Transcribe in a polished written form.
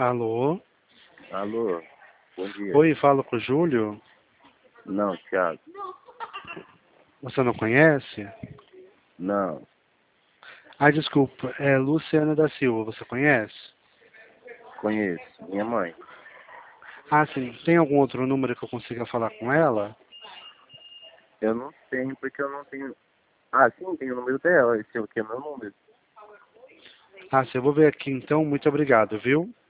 Alô? Alô, bom dia. Oi, falo com o Júlio. Não, Thiago. Você não conhece? Não, Ah, desculpa, é Luciana da Silva, você conhece? conheço. Minha mãe. Ah, sim. Tem algum outro número que eu consiga falar com ela? Eu não tenho porque eu não tenho. Ah, sim, tem o número dela. Esse é o que é meu número. Ah, sim, eu vou ver aqui então. Muito obrigado, viu?